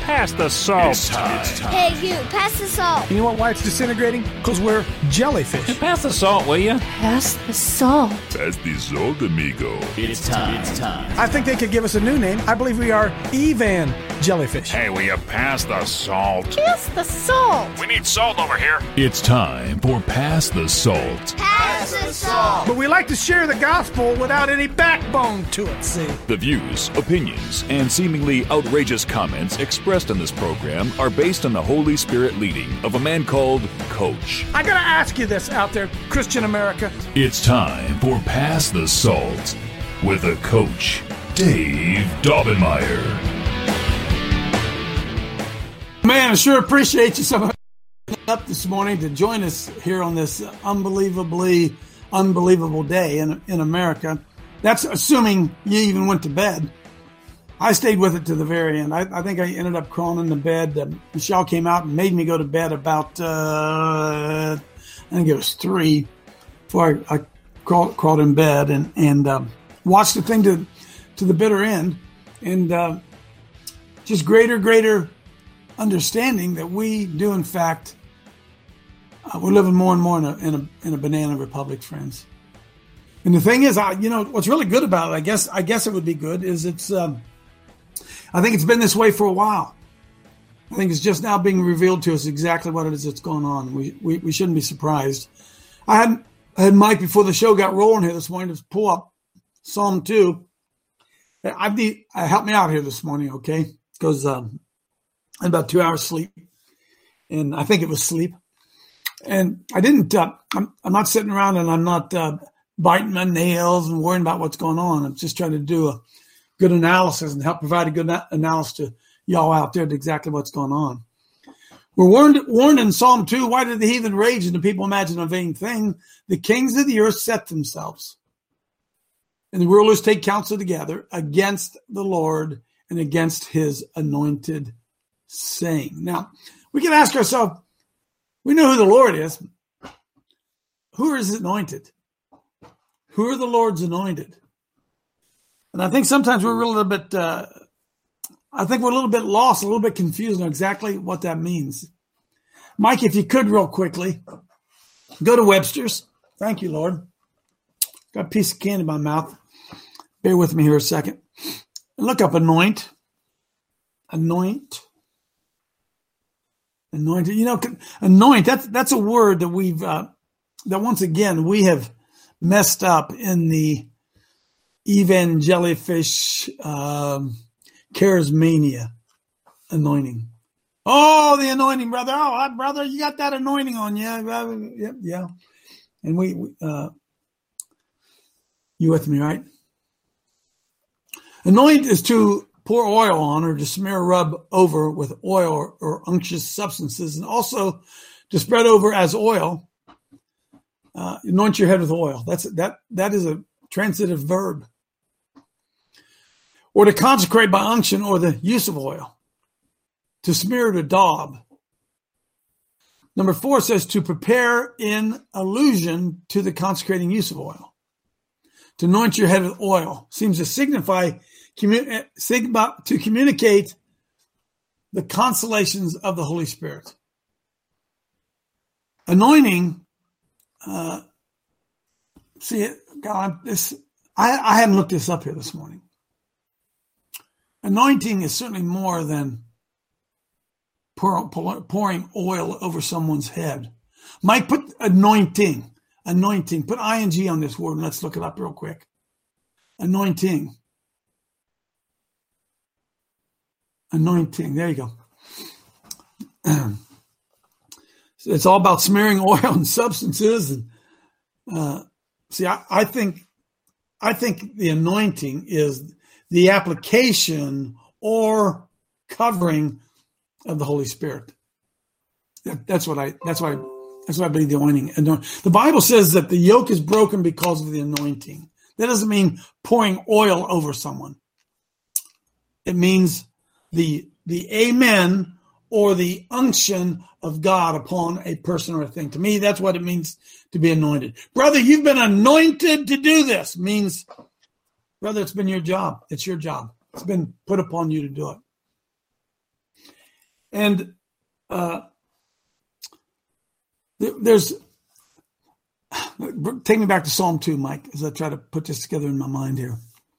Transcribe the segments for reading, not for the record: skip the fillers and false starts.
Pass the salt. It's time. Hey, you, pass the salt. You know what, why it's disintegrating? Because we're jellyfish. Pass the salt, will you? Pass the salt. Pass the salt, amigo. It's time. I think they could give us a new name. I believe we are Evan jellyfish. Hey, will you pass the salt? Pass the salt. We need salt over here. It's time for Pass the Salt. Pass the salt. But we like to share the gospel without any backbone to it, see? The views, opinions, and seemingly outrageous comments expressed in this program are based on the Holy Spirit leading of a man called Coach. I gotta ask you this out there, Christian America. It's time for Pass the Salt with the Coach, Dave Daubenmire. Man, I sure appreciate you so much up this morning to join us here on this unbelievable day in America. That's assuming you even went to bed. I stayed with it to the very end. I think I ended up crawling into bed. Michelle came out and made me go to bed about, I think it was 3 before I crawled in bed and watched the thing to the bitter end. And just greater understanding that we do, in fact, we're living more and more in a banana republic, friends. And the thing is, what's really good about it, I guess it would be good, is it's, I think it's been this way for a while. I think it's just now being revealed to us exactly what it is that's going on. We shouldn't be surprised. I had Mike before the show got rolling here this morning to pull up Psalm 2. Help me out here this morning, okay? Because I had about 2 hours sleep, and I think it was sleep. And I didn't. I'm not sitting around and I'm not biting my nails and worrying about what's going on. I'm just trying to do a good analysis and help provide a good analysis to y'all out there to exactly what's going on. We're warned in Psalm 2, why did the heathen rage and the people imagine a vain thing? The kings of the earth set themselves, and the rulers take counsel together against the Lord and against his anointed, saying. Now, we can ask ourselves, we know who the Lord is. Who is anointed? Who are the Lord's anointed? And I think sometimes we're a little bit, lost, a little bit confused on exactly what that means. Mike, if you could real quickly, go to Webster's. Thank you, Lord. Got a piece of candy in my mouth. Bear with me here a second. And look up anoint. Anointed. Anoint, that's a word that we've, that once again, we have messed up in the jellyfish charismania anointing. Oh, the anointing, brother. Oh, brother, you got that anointing on you. Yeah. And we you with me, right? Anoint is to pour oil on or to smear or rub over with oil or unctuous substances, and also to spread over as oil. Anoint your head with oil. That is a transitive verb. Or to consecrate by unction or the use of oil. To smear, to daub. Number 4 says to prepare in allusion to the consecrating use of oil. To anoint your head with oil seems to signify to communicate the consolations of the Holy Spirit. Anointing, I hadn't looked this up here this morning. Anointing is certainly more than pouring oil over someone's head. Mike, put anointing, put ing on this word and let's look it up real quick. Anointing, there you go. It's all about smearing oil and substances. And I think the anointing is the application or covering of the Holy Spirit. That's what I believe the anointing. The Bible says that the yoke is broken because of the anointing. That doesn't mean pouring oil over someone. It means the amen or the unction of God upon a person or a thing. To me, that's what it means to be anointed. Brother, you've been anointed to do this. Means, brother, it's been your job. It's your job. It's been put upon you to do it. And there's, take me back to Psalm 2, Mike, as I try to put this together in my mind here.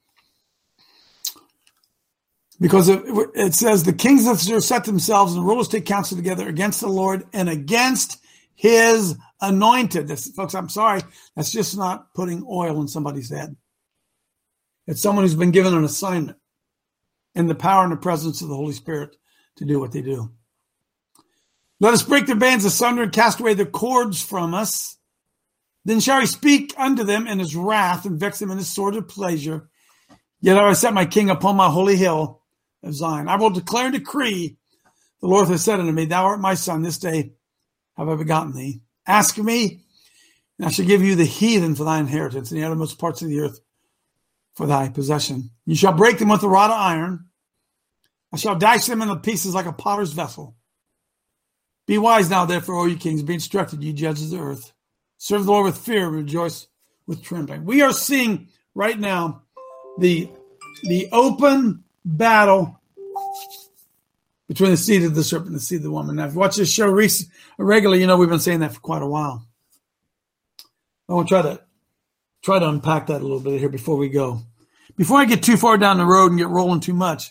Because it says, the kings of Israel set themselves and the rulers take counsel together against the Lord and against his anointed. Folks, I'm sorry. That's just not putting oil in somebody's head. It's someone who's been given an assignment in the power and the presence of the Holy Spirit to do what they do. Let us break their bands asunder and cast away their cords from us. Then shall he speak unto them in his wrath and vex them in his sword of pleasure. Yet I set my king upon my holy hill of Zion. I will declare and decree, the Lord has said unto me, thou art my son, this day have I begotten thee. Ask me, and I shall give you the heathen for thy inheritance, and the uttermost parts of the earth for thy possession. You shall break them with a rod of iron. I shall dash them into pieces like a potter's vessel. Be wise now, therefore, O you kings, be instructed, ye judges of the earth. Serve the Lord with fear, and rejoice with trembling. We are seeing right now the open battle between the seed of the serpent and the seed of the woman. Now, if you watch this show regularly, you know we've been saying that for quite a while. I want to try to unpack that a little bit here before we go. Before I get too far down the road and get rolling too much,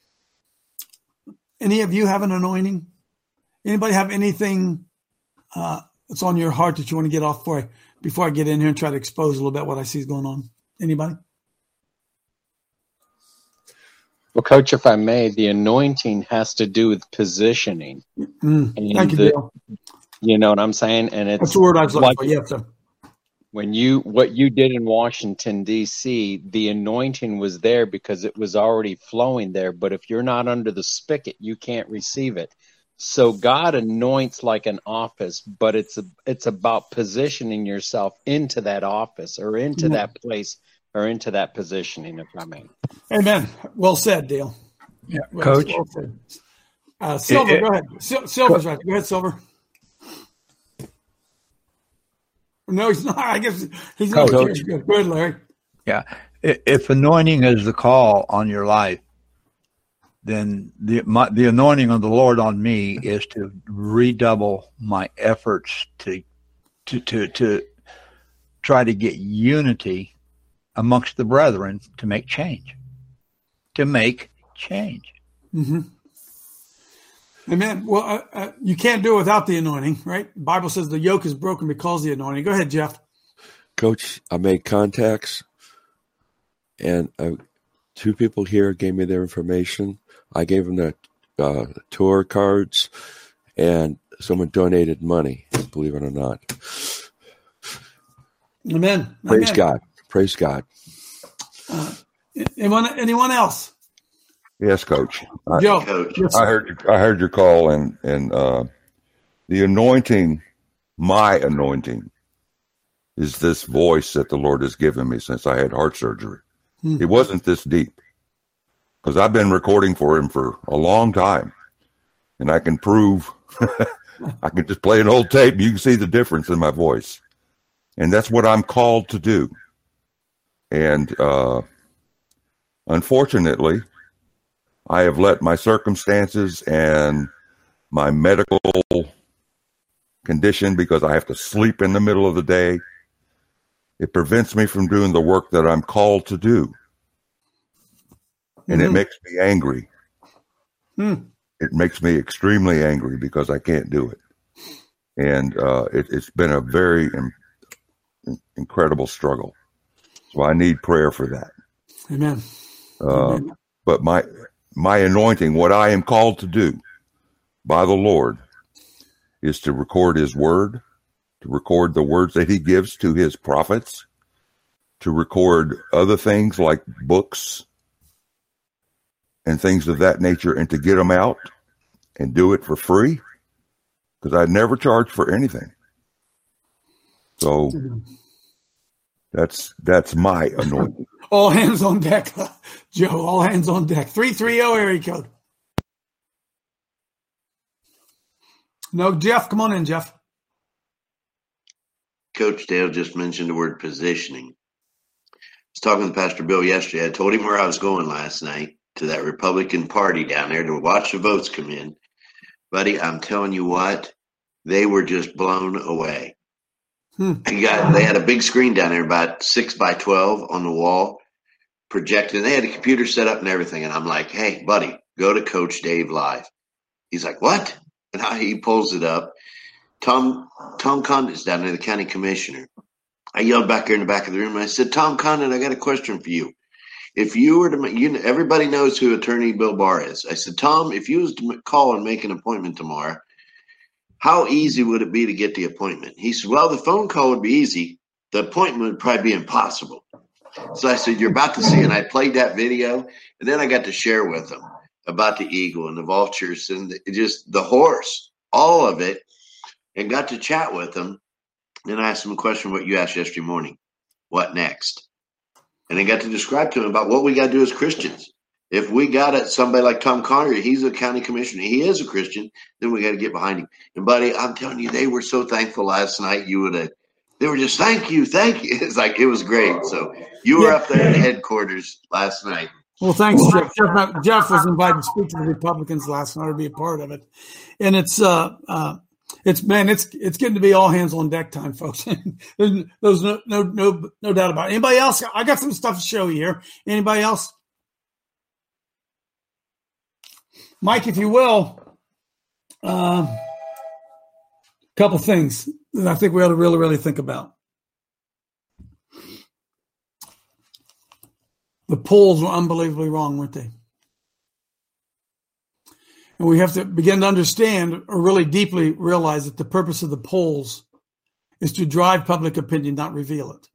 any of you have an anointing? Anybody have anything that's on your heart that you want to get off for before I get in here and try to expose a little bit what I see is going on? Anybody? Well, Coach, if I may, the anointing has to do with positioning. Thank you, Bill. You know what I'm saying? And it's that's the word I was looking for. Yeah, sir. What you did in Washington, D.C., the anointing was there because it was already flowing there. But if you're not under the spigot, you can't receive it. So God anoints like an office, but it's about positioning yourself into that office or into that place or into that positioning, if I may. Amen. Well said, Dale. Yeah, Coach. Well said. Silver, go ahead. Silver's right. Go ahead, Silver. No, he's not. I guess he's not. Go ahead, Larry. Yeah. If anointing is the call on your life, then the anointing of the Lord on me is to redouble my efforts to try to get unity amongst the brethren to make change. Mm-hmm. Amen. Well, you can't do it without the anointing, right? The Bible says the yoke is broken because of the anointing. Go ahead, Jeff. Coach, I made contacts, and two people here gave me their information. I gave them the tour cards, and someone donated money, believe it or not. Amen. Praise God. Praise God. Anyone else? Yes, Coach. Joe. I heard your call, and the anointing, my anointing, is this voice that the Lord has given me since I had heart surgery. It wasn't this deep, because I've been recording for him for a long time, and I can prove. I can just play an old tape, and you can see the difference in my voice, and that's what I'm called to do. And unfortunately, I have let my circumstances and my medical condition, because I have to sleep in the middle of the day, it prevents me from doing the work that I'm called to do. And it makes me angry. It makes me extremely angry because I can't do it. And it's been a very incredible struggle. So I need prayer for that. Amen. But my anointing, what I am called to do by the Lord, is to record his word, to record the words that he gives to his prophets, to record other things like books and things of that nature, and to get them out and do it for free, because I never charge for anything. So that's my anointing. All hands on deck, Joe. All hands on deck. 330 area code. No, Jeff. Come on in, Jeff. Coach Dale just mentioned the word positioning. I was talking to Pastor Bill yesterday. I told him where I was going last night, to that Republican Party down there to watch the votes come in. buddy, I'm telling you what, they were just blown away. They had a big screen down there, about 6 by 12 on the wall, projecting. They had a computer set up and everything. And I'm like, hey, buddy, go to Coach Dave Live. He's like, what? And he pulls it up. Tom Condon's down there, the county commissioner. I yelled back there in the back of the room. And I said, Tom Condon, I got a question for you. If you were to, everybody knows who Attorney Bill Barr is. I said, Tom, if you was to call and make an appointment tomorrow, how easy would it be to get the appointment? He said, well, the phone call would be easy. The appointment would probably be impossible. So I said, you're about to see. And I played that video. And then I got to share with them about the eagle and the vultures and just the horse, all of it, and got to chat with them. And I asked them a question, what you asked yesterday morning. What next? And I got to describe to them about what we got to do as Christians. If we got somebody like Tom Connery, he's a county commissioner, he is a Christian, then we got to get behind him. And buddy, I'm telling you, they were so thankful last night. They were just, thank you. It's like, it was great. So you were up there at headquarters last night. Well, thanks, Jeff. Jeff was invited to speak to the Republicans last night to be a part of it. And it's getting to be all hands on deck time, folks. There's no doubt about it. Anybody else? I got some stuff to show you here. Anybody else? Mike, if you will, couple things that I think we ought to really, really think about. The polls were unbelievably wrong, weren't they? And we have to begin to understand or really deeply realize that the purpose of the polls is to drive public opinion, not reveal it.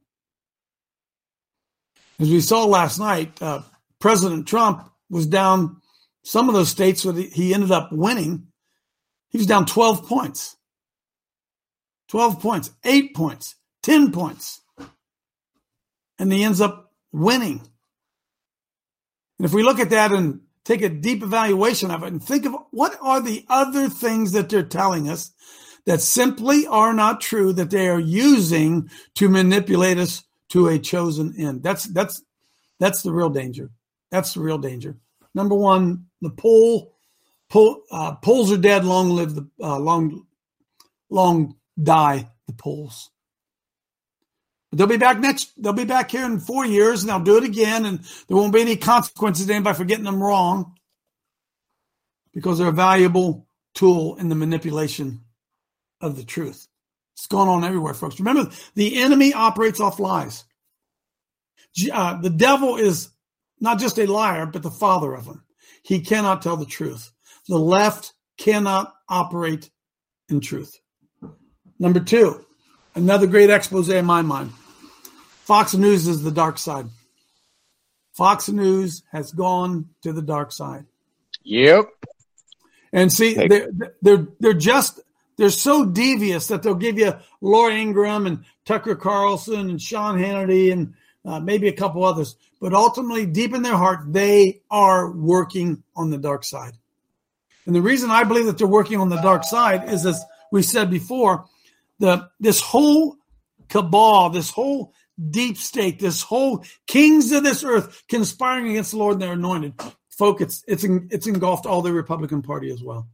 As we saw last night, President Trump was down some of those states that he ended up winning. He was down 12 points. 12 points, 8 points, 10 points. And he ends up winning. And if we look at that and take a deep evaluation of it and think of what are the other things that they're telling us that simply are not true, that they are using to manipulate us to a chosen end. That's the real danger. That's the real danger. Number one, the polls are dead. Long live the long die the polls. But they'll be back here in 4 years, and they'll do it again, and there won't be any consequences to anybody for getting them wrong, because they're a valuable tool in the manipulation of the truth. It's going on everywhere, folks. Remember, the enemy operates off lies. The devil is not just a liar, but the father of them. He cannot tell the truth. The left cannot operate in truth. Number two, another great expose in my mind. Fox News is the dark side. Fox News has gone to the dark side. Yep. And see, they're so devious that they'll give you Laura Ingraham and Tucker Carlson and Sean Hannity and maybe a couple others. But ultimately, deep in their heart, they are working on the dark side. And the reason I believe that they're working on the dark side is, as we said before, this whole cabal, this whole deep state, this whole kings of this earth conspiring against the Lord and their anointed. Folks, it's engulfed all the Republican Party as well.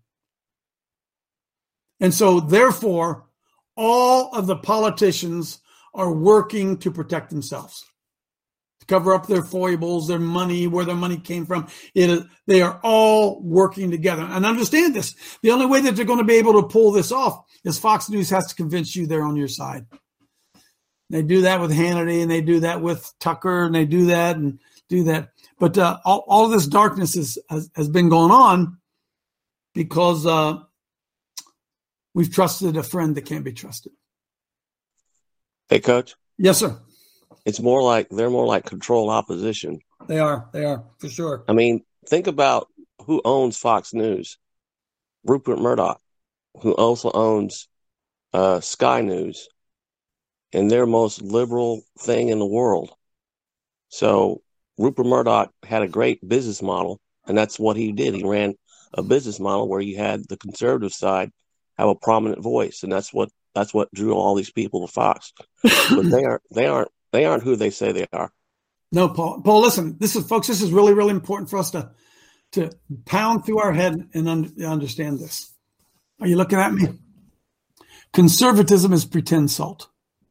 And so, therefore, all of the politicians are working to protect themselves, to cover up their foibles, their money, where their money came from. They are all working together. And understand this. The only way that they're going to be able to pull this off is Fox News has to convince you they're on your side. They do that with Hannity, and they do that with Tucker, and they do that and do that. But all of this darkness has been going on because we've trusted a friend that can't be trusted. Hey, Coach. Yes, sir. They're more like controlled opposition. They are for sure. I mean, think about who owns Fox News. Rupert Murdoch, who also owns Sky News, and their most liberal thing in the world. So Rupert Murdoch had a great business model, and that's what he did. He ran a business model where you had the conservative side have a prominent voice, and that's what drew all these people to Fox. But they aren't who they say they are. No, Paul, listen, this is really, really important for us to pound through our head and understand this. Are you looking at me? Conservatism is pretend salt.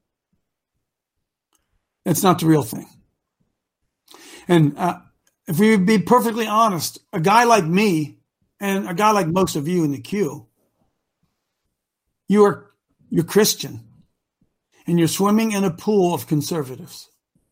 It's not the real thing. And if we would be perfectly honest, a guy like me and a guy like most of you in the queue, you're Christian and you're swimming in a pool of conservatives.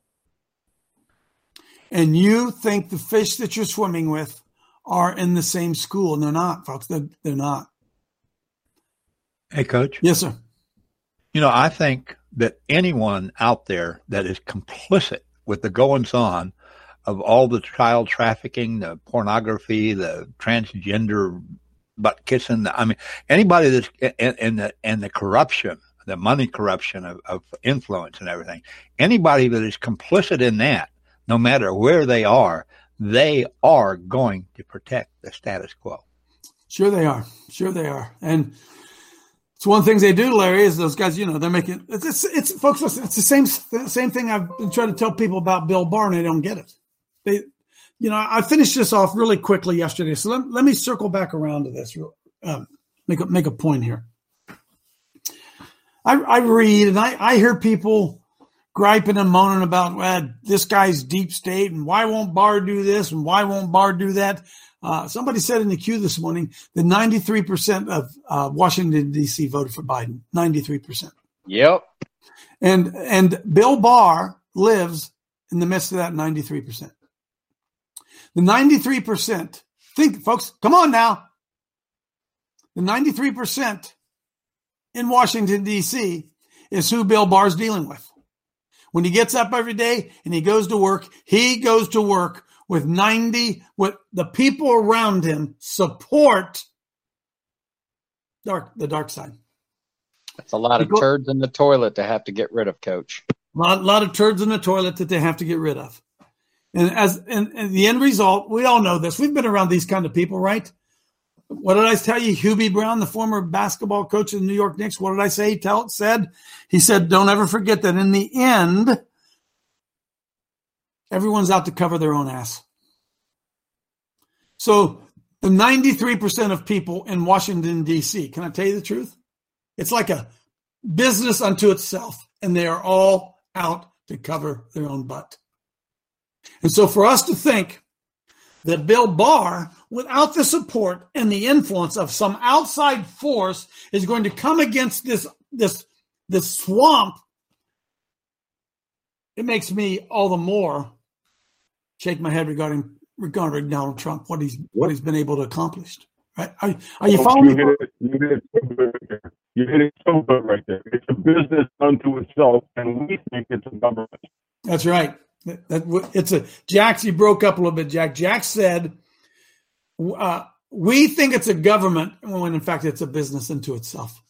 And you think the fish that you're swimming with are in the same school. And they're not, folks. They're not. Hey, Coach. Yes, sir. I think that anyone out there that is complicit with the goings-on of all the child trafficking, the pornography, the transgender butt kissing, anybody that's and the corruption, the money corruption of influence and everything, anybody that is complicit in that, no matter where they are going to protect the status quo. Sure they are. And it's one of the things they do, Larry, is those guys, they're making it's folks, listen, it's the same thing I've been trying to tell people about Bill Barr, and they don't get it. I finished this off really quickly yesterday, so let me circle back around to this. Make a point here. I read and I hear people griping and moaning about this guy's deep state and why won't Barr do this and why won't Barr do that. Somebody said in the queue this morning that 93% of Washington, D.C. voted for Biden. 93%. Yep. And Bill Barr lives in the midst of that 93%. The 93%, think, folks, come on now. The 93% in Washington, D.C. is who Bill Barr's dealing with. When he gets up every day and he goes to work with the people around him support the dark side. That's a lot of turds in the toilet to have to get rid of, Coach. A lot of turds in the toilet that they have to get rid of. And the end result, we all know this. We've been around these kind of people, right? What did I tell you? Hubie Brown, the former basketball coach of the New York Knicks, what did I say? He said, don't ever forget that in the end, everyone's out to cover their own ass. So the 93% of people in Washington, D.C., can I tell you the truth? It's like a business unto itself, and they are all out to cover their own butt. And so for us to think that Bill Barr, without the support and the influence of some outside force, is going to come against this swamp, it makes me all the more shake my head regarding Donald Trump, what he's been able to accomplish. Right? Are you following me? You hit it so good right there. It's a business unto itself, and we think it's a government. That's right. Jax, you broke up a little bit, Jack. Jack said, we think it's a government when in fact it's a business unto itself.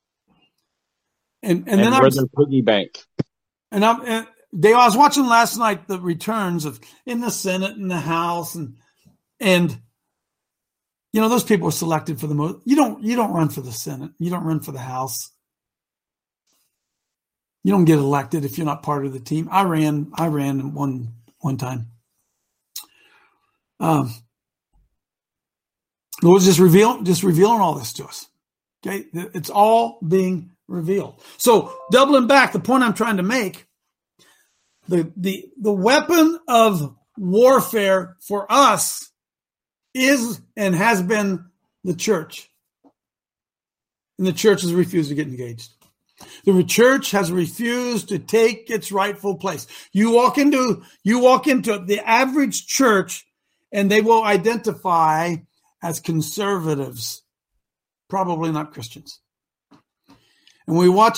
And then we're the piggy bank. Dave, I was watching last night the returns in the Senate and the House, and those people were selected for the most. You don't run for the Senate. You don't run for the House. You don't get elected if you're not part of the team. I ran one time. Lord's just revealing all this to us. Okay, it's all being revealed. So doubling back, the point I'm trying to make, the weapon of warfare for us is and has been the church, and the church has refused to get engaged. The church has refused to take its rightful place. You walk into the average church, and they will identify as conservatives, probably not Christians. And we watch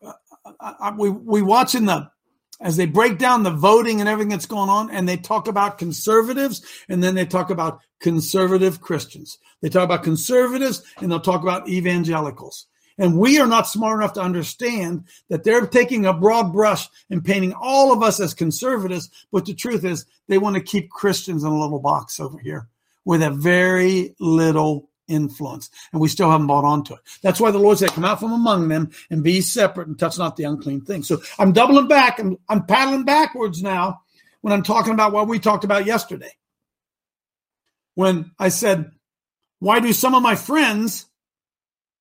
as they break down the voting and everything that's going on, and they talk about conservatives, and then they talk about conservative Christians. They talk about conservatives, and they'll talk about evangelicals. And we are not smart enough to understand that they're taking a broad brush and painting all of us as conservatives. But the truth is they want to keep Christians in a little box over here with a very little influence. And we still haven't bought onto it. That's why the Lord said, come out from among them and be separate and touch not the unclean thing. So I'm doubling back. I'm paddling backwards now when I'm talking about what we talked about yesterday. When I said, why do some of my friends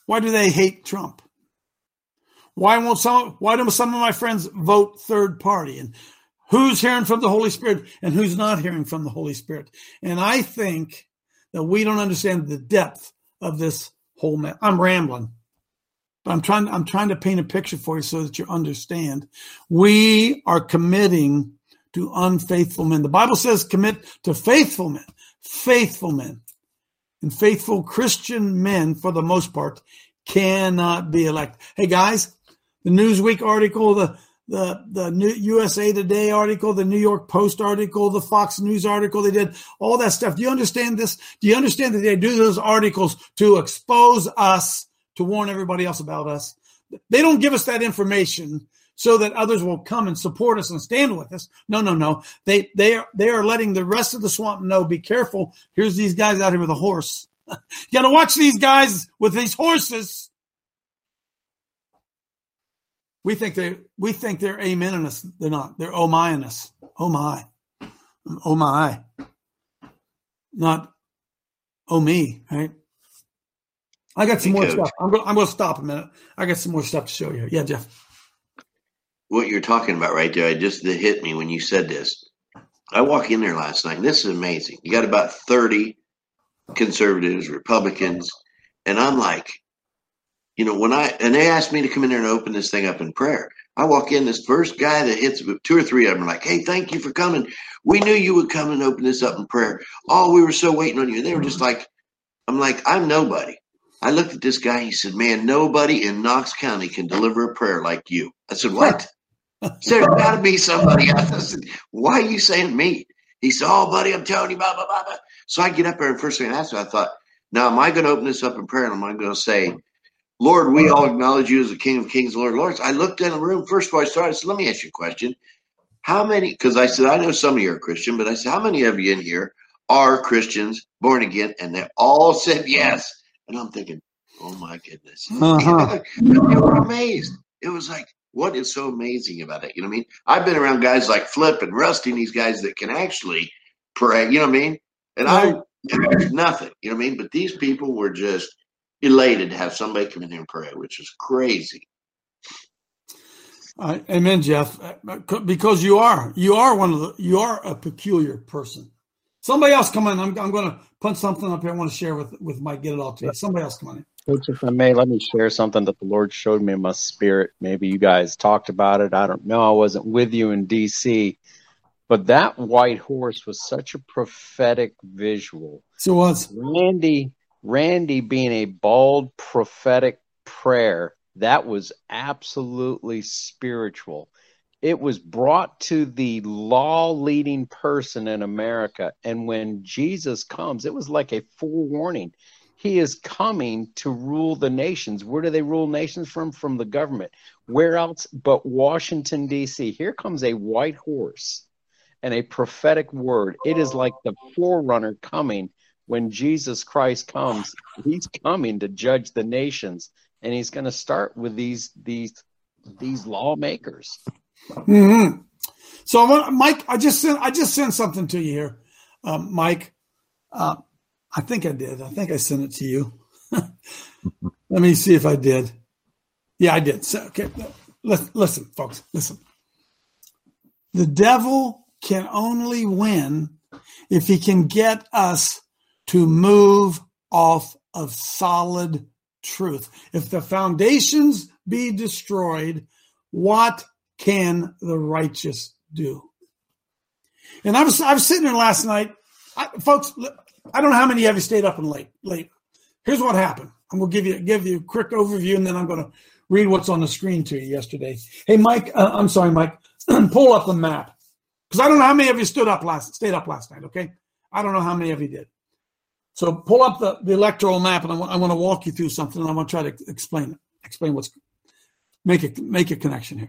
Why do they hate Trump? Why do some of my friends vote third party? And who's hearing from the Holy Spirit and who's not hearing from the Holy Spirit? And I think that we don't understand the depth of this whole mess. I'm rambling, but I'm trying to paint a picture for you so that you understand. We are committing to unfaithful men. The Bible says commit to faithful men. And faithful Christian men, for the most part, cannot be elected. Hey guys, the Newsweek article, the New USA Today article, the New York Post article, the Fox News article, they did all that stuff. Do you understand this? Do you understand that they do those articles to expose us, to warn everybody else about us? They don't give us that information so that others will come and support us and stand with us. No. They are letting the rest of the swamp know, be careful. Here's these guys out here with a horse. You got to watch these guys with these horses. We think they're amen in us. They're not. They're oh my in us. Oh my. Not oh me, right? I got some more stuff. I'm going to stop a minute. I got some more stuff to show you. Yeah, Jeff. What you're talking about right there, it hit me when you said this. I walk in there last night, and this is amazing. You got about 30 conservatives, Republicans, and I'm like, and they asked me to come in there and open this thing up in prayer. I walk in, this first guy that hits, 2 or 3 of them are like, hey, thank you for coming. We knew you would come and open this up in prayer. Oh, we were so waiting on you. And they were just like, I'm nobody. I looked at this guy. He said, man, nobody in Knox County can deliver a prayer like you. I said, what? So there's got to be somebody else. I said, why are you saying me? He said, oh, buddy, I'm telling you, blah, blah, blah, blah. So I get up there, and first thing I thought, now am I going to open this up in prayer, and am I going to say, Lord, we all acknowledge you as the King of Kings, Lord of Lords. I looked in the room. First of all, I said, let me ask you a question. How many, because I said, I know some of you are Christian, but I said, how many of you in here are Christians, born again? And they all said yes. And I'm thinking, oh, my goodness. They were amazed. It was like, what is so amazing about it? You know what I mean? I've been around guys like Flip and Rusty, these guys that can actually pray, you know what I mean? And there's nothing, you know what I mean? But these people were just elated to have somebody come in here and pray, which is crazy. Amen, Jeff. Because you are a peculiar person. Somebody else come in. I'm going to put something up here I want to share with Mike. Get it all to you. Somebody else come on in. Coach, if I may, let me share something that the Lord showed me in my spirit. Maybe you guys talked about it. I don't know. I wasn't with you in D.C., but that white horse was such a prophetic visual. So it was. Randy being a bold prophetic prayer, that was absolutely spiritual. It was brought to the law-leading person in America. And when Jesus comes, it was like a forewarning. He is coming to rule the nations. Where do they rule nations from? From the government. Where else but Washington, D.C.? Here comes a white horse and a prophetic word. It is like the forerunner coming. When Jesus Christ comes, he's coming to judge the nations. And he's going to start with these lawmakers. Mm-hmm. So, Mike, I just sent something to you here, Mike. I think I did. I think I sent it to you. Let me see if I did. Yeah, I did. So, okay, listen, folks. Listen. The devil can only win if he can get us to move off of solid truth. If the foundations be destroyed, what can the righteous do? And I was sitting there last night, folks. I don't know how many of you stayed up and late. Here's what happened. I'm going to give you a quick overview, and then I'm going to read what's on the screen to you yesterday. Hey, Mike. I'm sorry, Mike. Pull up the map, because I don't know how many of you stayed up last night. Okay, I don't know how many of you did. So pull up the electoral map, and I want to walk you through something. And I want to try to explain what's make a connection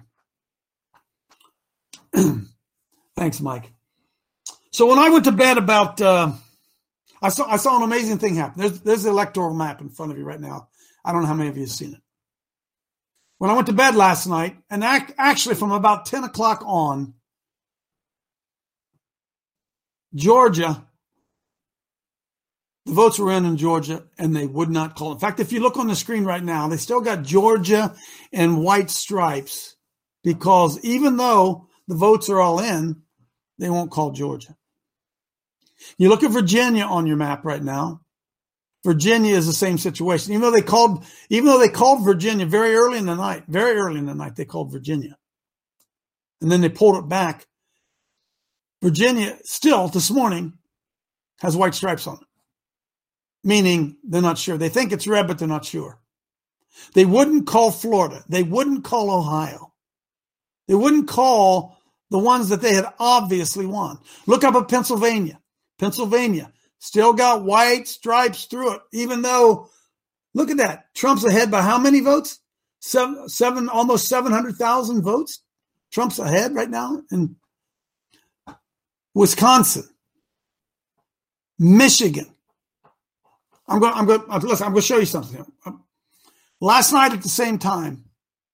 here. Thanks, Mike. So when I went to bed about, I saw an amazing thing happen. There's the electoral map in front of you right now. I don't know how many of you have seen it. When I went to bed last night, and actually from about 10 o'clock on, Georgia The votes were in Georgia, and they would not call. In fact, if you look on the screen right now, they still got Georgia and white stripes because even though the votes are all in, they won't call Georgia. You look at Virginia on your map right now. Virginia is the same situation. Even though they called Virginia very early in the night, they called Virginia. And then they pulled it back. Virginia still this morning has white stripes on it, meaning they're not sure. They think it's red, but they're not sure. They wouldn't call Florida. They wouldn't call Ohio. They wouldn't call the ones that they had obviously won. Look up at Pennsylvania. Pennsylvania still got white stripes through it, even though, look at that. Trump's ahead by how many votes? Almost 700,000 votes. Trump's ahead right now in Wisconsin, Michigan. I'm going to show you something here. Last night at the same time,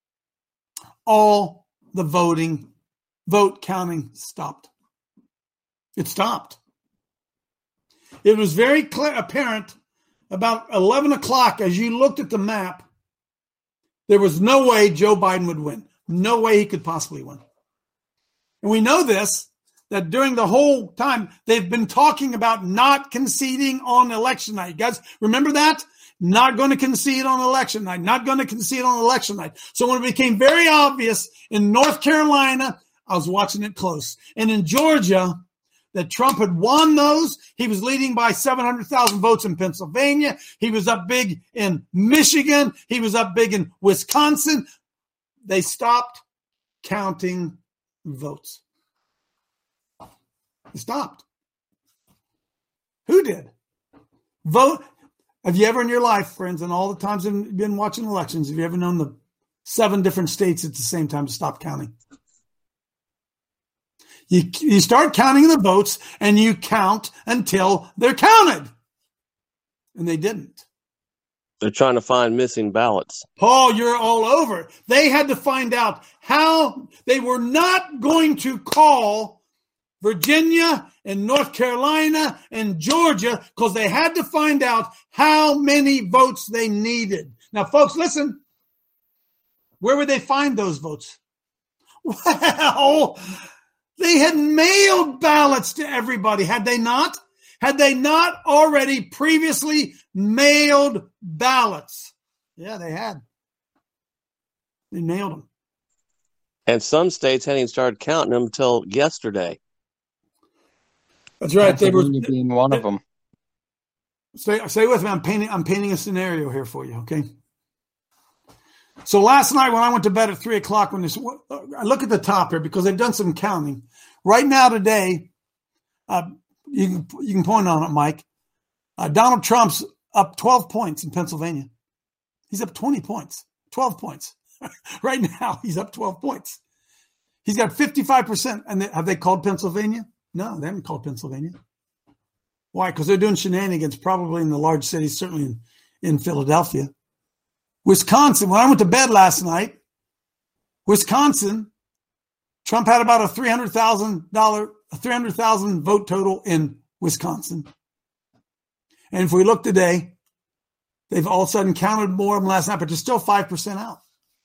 all the vote counting stopped. It stopped. It was very apparent about 11 o'clock as you looked at the map, there was no way Joe Biden would win. No way he could possibly win. And we know this, that during the whole time, they've been talking about not conceding on election night. You guys remember that? Not going to concede on election night. Not going to concede on election night. So when it became very obvious in North Carolina, I was watching it close. And in Georgia, that Trump had won those. He was leading by 700,000 votes in Pennsylvania. He was up big in Michigan. He was up big in Wisconsin. They stopped counting votes. They stopped. Who did? Vote. Have you ever in your life, friends, and all the times you've been watching elections, have you ever known the 7 different states at the same time to stop counting? You start counting the votes and you count until they're counted. And they didn't. They're trying to find missing ballots. Paul, you're all over it. They had to find out how they were not going to call Virginia and North Carolina and Georgia because they had to find out how many votes they needed. Now, folks, listen. Where would they find those votes? Well, they had mailed ballots to everybody, had they not? Had they not already previously mailed ballots? Yeah, they had. They mailed them. And some states hadn't even started counting them until yesterday. That's right. They were being one of them. Stay with me. I'm painting a scenario here for you, okay? So last night when I went to bed at 3 o'clock, I look at the top here because they've done some counting. Right now today, you can point on it, Mike. Donald Trump's up 12 points in Pennsylvania. He's up 20 points, 12 points. Right now, he's up 12 points. He's got 55%. And have they called Pennsylvania? No, they haven't called Pennsylvania. Why? Because they're doing shenanigans probably in the large cities, certainly in Philadelphia. Wisconsin, when I went to bed last night, Wisconsin, Trump had about a $300,000 vote total in Wisconsin. And if we look today, they've all of a sudden counted more of them last night, but they're still 5% out.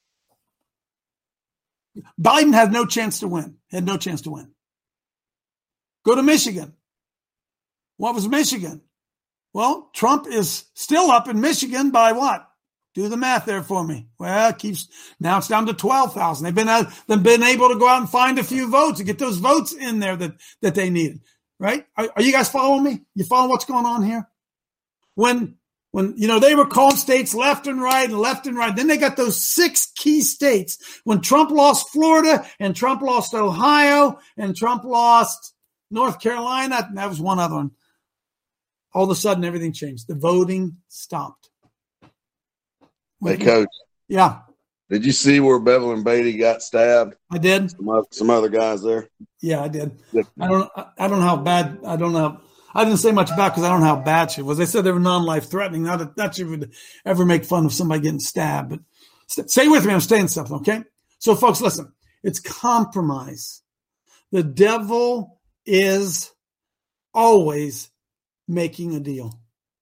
Biden had no chance to win. Had no chance to win. Go to Michigan. What was Michigan? Well, Trump is still up in Michigan by what? Do the math there for me. Well, now it's down to 12,000. They've been able to go out and find a few votes and get those votes in there that they needed. Right? Are you guys following me? You follow what's going on here? When they were calling states left and right. Then they got those 6 key states. When Trump lost Florida and Trump lost Ohio and Trump lost North Carolina, and that was one other one. All of a sudden, everything changed. The voting stopped. Hey, Coach. Yeah. Did you see where Bevelin Beatty got stabbed? I did. Some other guys there. Yeah, I did. I don't know how bad. I don't know. I didn't say much about because I don't know how bad she was. They said they were non-life threatening. Not that she would ever make fun of somebody getting stabbed. But stay with me. I'm saying something, okay? So, folks, listen. It's compromise. The devil is always making a deal.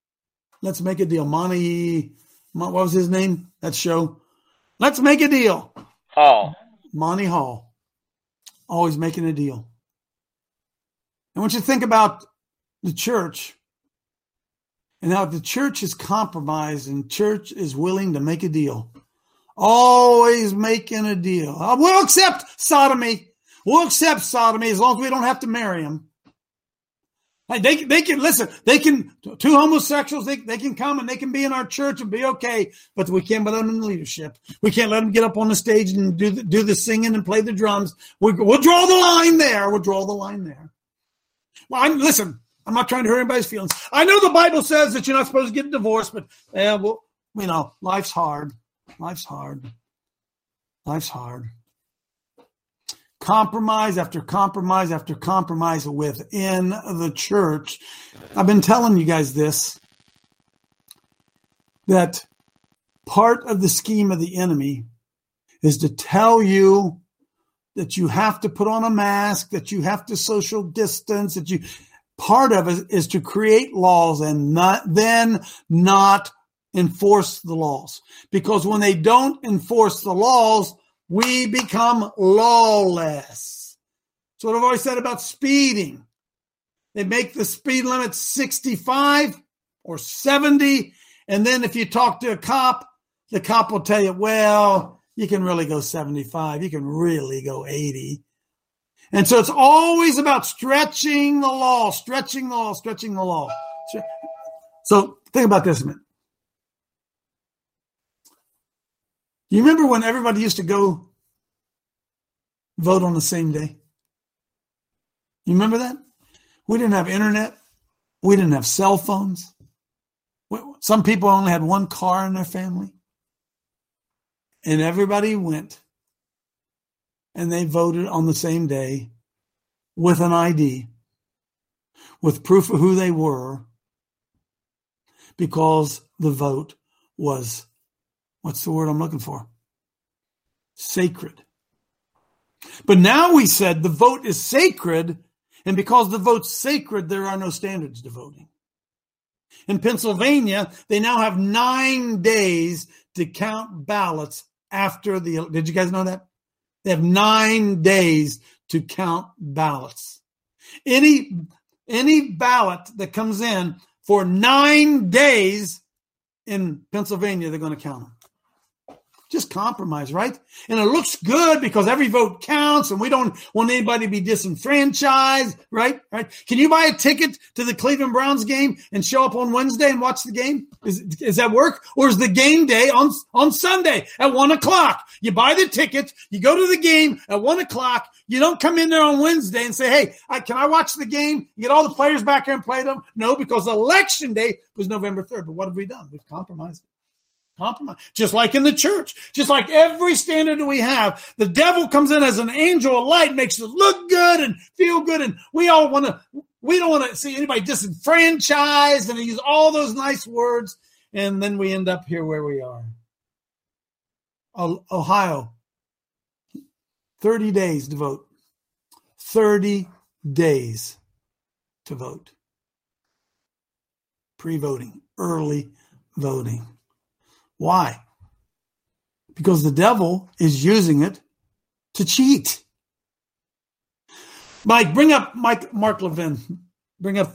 Let's Make a Deal. What was his name? That show. Let's Make a Deal. Hall. Monty Hall. Always making a deal. And once you think about the church and how the church is compromised and church is willing to make a deal. Always making a deal. We'll accept sodomy. We'll accept sodomy as long as we don't have to marry them. They can listen. They can, two homosexuals, they can come and they can be in our church and be okay, but we can't put them in leadership. We can't let them get up on the stage and do the singing and play the drums. We'll draw the line there. We'll draw the line there. Well, I'm not trying to hurt anybody's feelings. I know the Bible says that you're not supposed to get a divorce, but life's hard. Life's hard. Life's hard. Compromise after compromise after compromise within the church. I've been telling you guys this, that part of the scheme of the enemy is to tell you that you have to put on a mask, that you have to social distance, part of it is to create laws and not enforce the laws. Because when they don't enforce the laws, we become lawless. That's what I've always said about speeding. They make the speed limit 65 or 70. And then if you talk to a cop, the cop will tell you, well, you can really go 75. You can really go 80. And so it's always about stretching the law, stretching the law, stretching the law. So think about this a minute. You remember when everybody used to go vote on the same day? You remember that? We didn't have internet. We didn't have cell phones. Some people only had one car in their family. And everybody went and they voted on the same day with an ID, with proof of who they were, because the vote was, what's the word I'm looking for? Sacred. But now we said the vote is sacred, and because the vote's sacred, there are no standards to voting. In Pennsylvania, they now have 9 days to count ballots after the, did you guys know that? They have 9 days to count ballots. Any ballot that comes in for 9 days in Pennsylvania, they're going to count them. Just compromise, right? And it looks good because every vote counts and we don't want anybody to be disenfranchised, right? Can you buy a ticket to the Cleveland Browns game and show up on Wednesday and watch the game? Does that work? Or is the game day on Sunday at 1:00? You buy the ticket, you go to the game at 1:00. You don't come in there on Wednesday and say, hey, can I watch the game? You get all the players back here and play them? No, because election day was November 3rd. But what have we done? We've compromised. Compromise. Just like in the church, just like every standard that we have, the devil comes in as an angel of light, makes us look good and feel good, and we don't want to see anybody disenfranchised, and use all those nice words, and then we end up here where we are. Ohio, 30 days to vote. 30 days to vote. Pre-voting, early voting. Why? Because the devil is using it to cheat. Mike, bring up Mark Levin. Bring up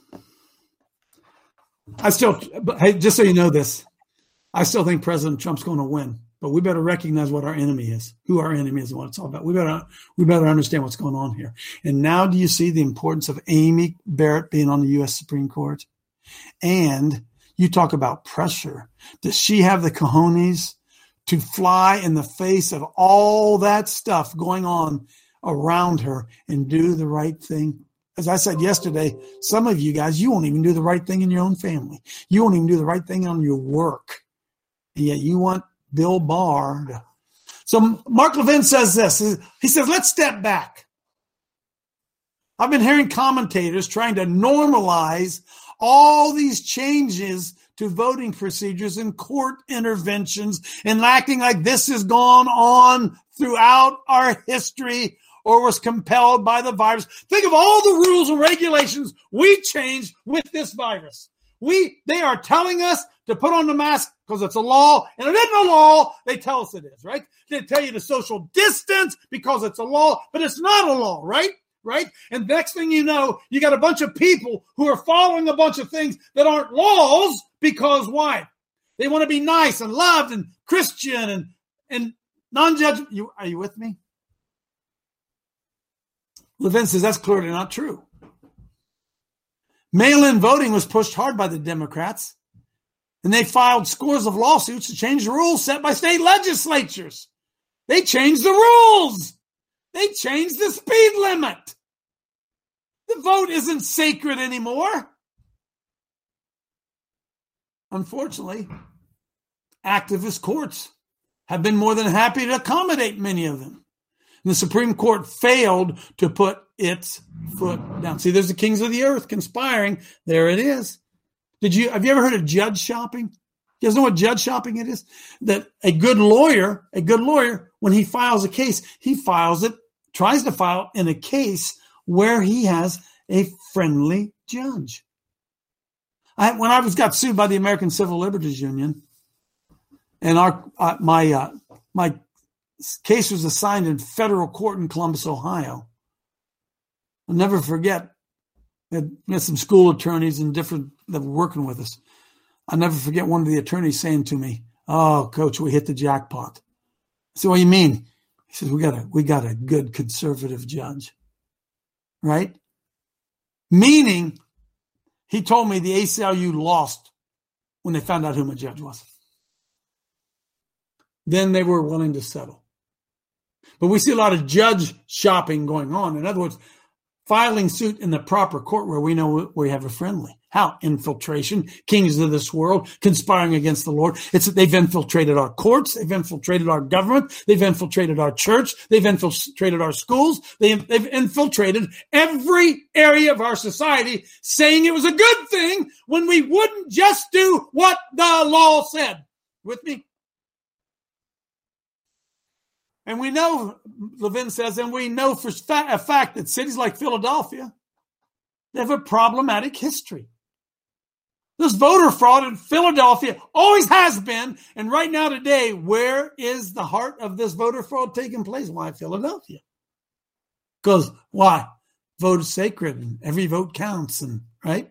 hey, just so you know this, I still think President Trump's going to win, but we better recognize what our enemy is, who our enemy is, and what it's all about. We better understand what's going on here. And now do you see the importance of Amy Barrett being on the U.S. Supreme Court? And you talk about pressure. Does she have the cojones to fly in the face of all that stuff going on around her and do the right thing? As I said yesterday, some of you guys, you won't even do the right thing in your own family. You won't even do the right thing on your work. And yet you want Bill Barr to. So Mark Levin says this. He says, let's step back. I've been hearing commentators trying to normalize all these changes to voting procedures and court interventions and acting like this has gone on throughout our history or was compelled by the virus. Think of all the rules and regulations we changed with this virus. They are telling us to put on the mask because it's a law, and it isn't a law. They tell us it is, right? They tell you to social distance because it's a law, but it's not a law, right? Right? And next thing you know, you got a bunch of people who are following a bunch of things that aren't laws because why? They want to be nice and loved and Christian and non-judgmental. Are you with me? Levin says that's clearly not true. Mail-in voting was pushed hard by the Democrats, and they filed scores of lawsuits to change the rules set by state legislatures. They changed the rules. They changed the speed limit. The vote isn't sacred anymore. Unfortunately, activist courts have been more than happy to accommodate many of them. And the Supreme Court failed to put its foot down. See, there's the kings of the earth conspiring. There it is. Have you ever heard of judge shopping? You guys know what judge shopping it is? That a good lawyer, when he files a case, tries to file in a case where he has a friendly judge. When I got sued by the American Civil Liberties Union, and my case was assigned in federal court in Columbus, Ohio. I'll never forget. We had some school attorneys and different that were working with us. I'll never forget one of the attorneys saying to me, "Oh, Coach, we hit the jackpot." I said, "What do you mean?" He says, "We got a good conservative judge." Right? Meaning, he told me the ACLU lost when they found out who my judge was. Then they were willing to settle. But we see a lot of judge shopping going on. In other words, filing suit in the proper court where we know we have a friendly. How? Infiltration, kings of this world, conspiring against the Lord. They've infiltrated our courts. They've infiltrated our government. They've infiltrated our church. They've infiltrated our schools. They've infiltrated every area of our society, saying it was a good thing when we wouldn't just do what the law said. With me? And we know, Levin says, and we know for a fact that cities like Philadelphia, they have a problematic history. This voter fraud in Philadelphia always has been. And right now today, where is the heart of this voter fraud taking place? Why Philadelphia? Because why? Vote is sacred and every vote counts. And right?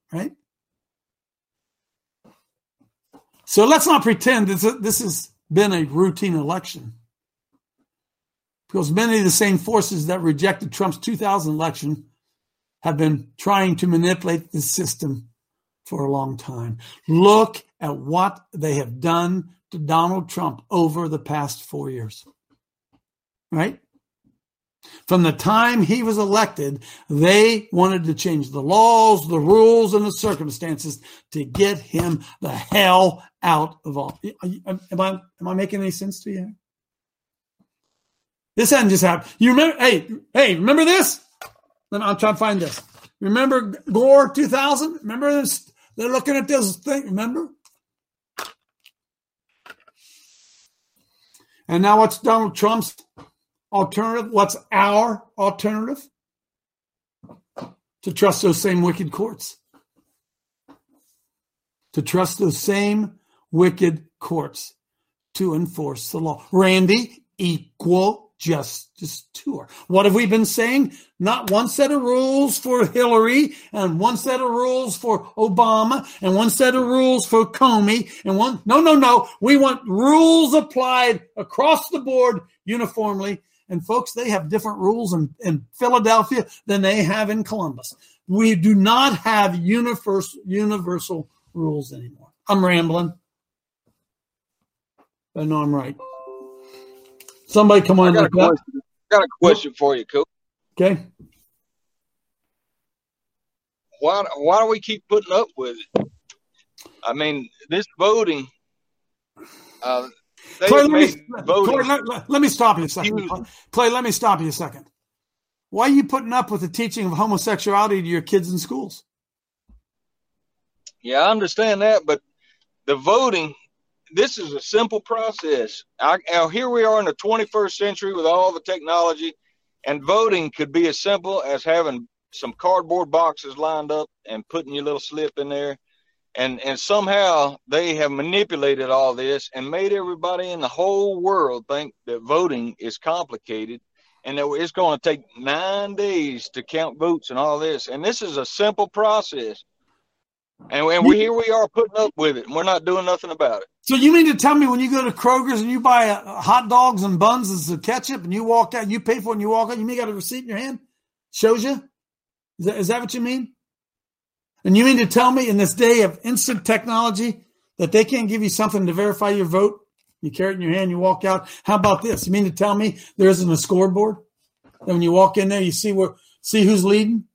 So let's not pretend this has been a routine election. Because many of the same forces that rejected Trump's 2000 election have been trying to manipulate the system for a long time. Look at what they have done to Donald Trump over the past 4 years. Right? From the time he was elected, they wanted to change the laws, the rules, and the circumstances to get him the hell out of office. Am I making any sense to you? This hadn't just happened. You remember? Hey, remember this? I'm trying to find this. Remember Gore 2000? Remember this? They're looking at this thing. Remember? And now what's Donald Trump's alternative? What's our alternative? To trust those same wicked courts. To trust those same wicked courts to enforce the law. Randy, equal justice tour. What have we been saying? Not one set of rules for Hillary and one set of rules for Obama and one set of rules for Comey and one. No. We want rules applied across the board uniformly. And folks, they have different rules in Philadelphia than they have in Columbus. We do not have universal rules anymore. I'm rambling. But I know I'm right. Somebody come on. I got a question for you, Coach. Okay. Why do we keep putting up with it? I mean, this voting. Clay, let me stop you a second. Clay, let me stop you a second. Why are you putting up with the teaching of homosexuality to your kids in schools? Yeah, I understand that, but the voting. This is a simple process. Here we are in the 21st century with all the technology, and voting could be as simple as having some cardboard boxes lined up and putting your little slip in there And somehow they have manipulated all this and made everybody in the whole world think that voting is complicated and that it's going to take 9 days to count votes and all this. And this is a simple process. And here we are putting up with it, and we're not doing nothing about it. So you mean to tell me when you go to Kroger's and you buy hot dogs and buns and some ketchup and you walk out, you pay for it and you walk out, you may got a receipt in your hand? Shows you? Is that what you mean? And you mean to tell me in this day of instant technology that they can't give you something to verify your vote? You carry it in your hand, you walk out. How about this? You mean to tell me there isn't a scoreboard? And when you walk in there, you see who's leading?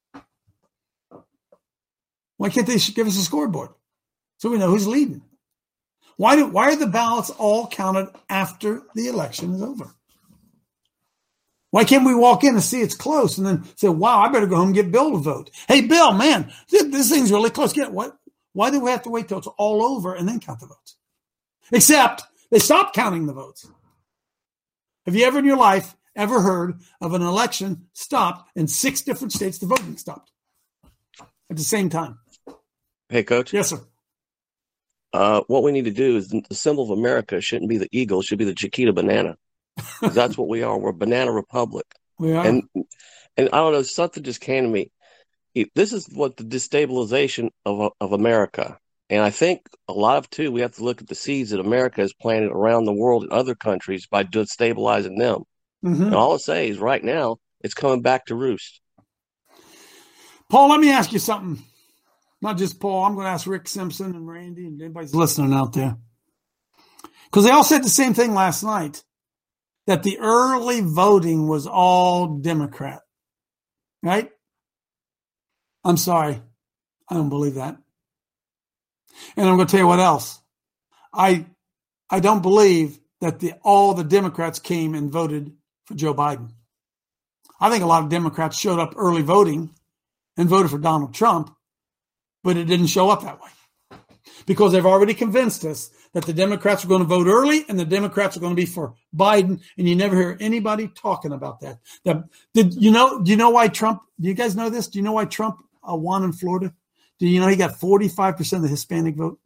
Why can't they give us a scoreboard so we know who's leading? Why are the ballots all counted after the election is over? Why can't we walk in and see it's close and then say, wow, I better go home and get Bill to vote? Hey, Bill, man, this thing's really close. Why do we have to wait till it's all over and then count the votes? Except they stopped counting the votes. Have you ever in your life ever heard of an election stopped in 6 different states, the voting stopped at the same time? Hey, Coach. Yes, sir. What we need to do is the symbol of America shouldn't be the eagle, it should be the Chiquita banana. That's what we are. We're a banana republic. We are. And I don't know, something just came to me. This is what the destabilization of America. And I think a lot of, too, we have to look at the seeds that America has planted around the world in other countries by destabilizing them. Mm-hmm. And all I say is right now, it's coming back to roost. Paul, let me ask you something. Not just Paul. I'm going to ask Rick Simpson and Randy and anybody's listening out there. Because they all said the same thing last night, that the early voting was all Democrat. Right? I'm sorry. I don't believe that. And I'm going to tell you what else. I don't believe that all the Democrats came and voted for Joe Biden. I think a lot of Democrats showed up early voting and voted for Donald Trump, but it didn't show up that way because they've already convinced us that the Democrats are going to vote early and the Democrats are going to be for Biden, and you never hear anybody talking about that. Do you know why Trump? Do you guys know this? Do you know why Trump won in Florida? Do you know he got 45% of the Hispanic vote?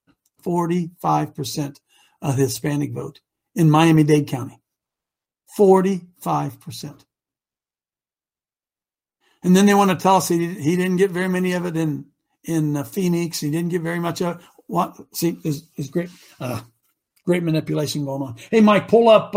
45% of the Hispanic vote in Miami-Dade County. 45%. And then they want to tell us he didn't get very many of it in Phoenix. He didn't get very much of it. What? See, is great manipulation going on. Hey, Mike, pull up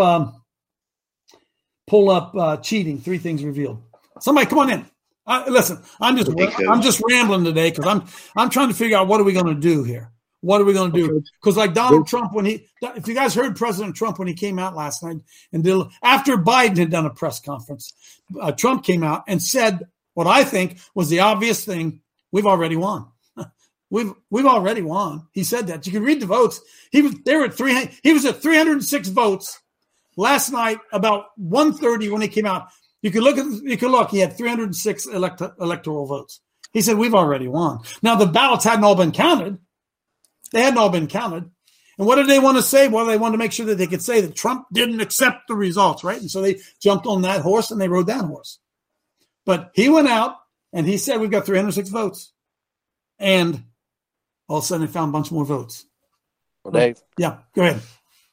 cheating. 3 things revealed. Somebody come on in. Listen, I'm just rambling today because I'm trying to figure out what are we going to do here. What are we going to do? Because like Donald Trump, if you guys heard President Trump when he came out last night and after Biden had done a press conference, Trump came out and said what I think was the obvious thing: we've already won. We've already won. He said that. You can read the votes. He was at 306 votes last night about 1:30 when he came out. You could look. He had 306 electoral votes. He said we've already won. Now the ballots hadn't all been counted. They hadn't all been counted. And what did they want to say? Well, they wanted to make sure that they could say that Trump didn't accept the results, right? And so they jumped on that horse and they rode that horse. But he went out and he said we've got 306 votes. And all of a sudden they found a bunch more votes. Well, Dave. Yeah, go ahead.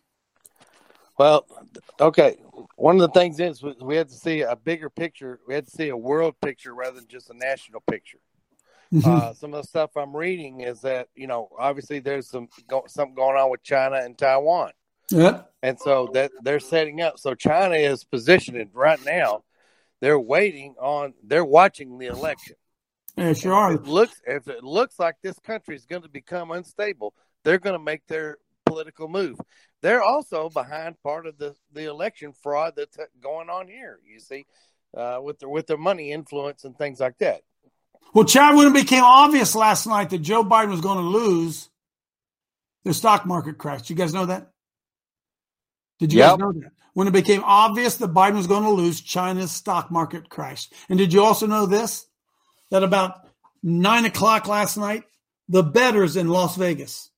Well, okay. One of the things is we had to see a bigger picture. We had to see a world picture rather than just a national picture. Mm-hmm. Some of the stuff I'm reading is that, obviously there's something going on with China and Taiwan. Yeah. And so that they're setting up. So China is positioned right now. They're watching the election. Yeah, sure are. If it looks like this country is going to become unstable, they're going to make their political move. They're also behind part of the election fraud that's going on here, you see, with their money influence and things like that. Well, Chad, when it became obvious last night that Joe Biden was going to lose, the stock market crashed. You guys know that? Did you guys know that? When it became obvious that Biden was going to lose, China's stock market crashed. And did you also know this? That about 9 o'clock last night, the bettors in Las Vegas,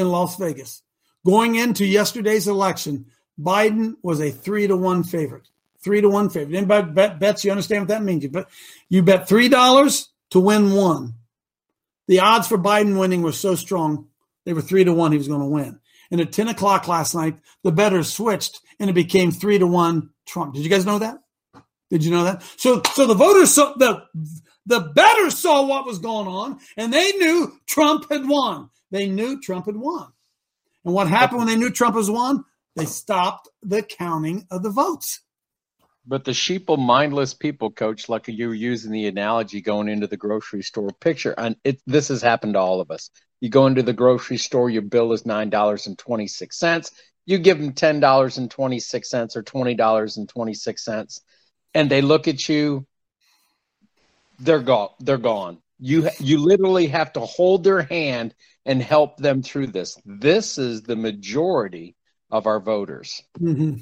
going into yesterday's election, Biden was a 3-1 favorite. 3-1 favorite. Anybody bets? You understand what that means? You bet $3 to win $1. the odds for Biden winning were so strong, they were 3-1 he was going to win. And at 10 o'clock last night, the bettors switched, and it became 3-1 Trump. Did you guys know that? Did you know that? So the voters saw, the bettors saw what was going on, and they knew Trump had won. They knew Trump had won. And what happened when they knew Trump has won? They stopped the counting of the votes. But the sheeple, mindless people, Coach, like you were using the analogy going into the grocery store picture, and this has happened to all of us. You go into the grocery store, your bill is $9.26. You give them $10.26 or $20.26, and they look at you. They're gone. They're gone. You literally have to hold their hand and help them through this. This is the majority of our voters. Mm-hmm.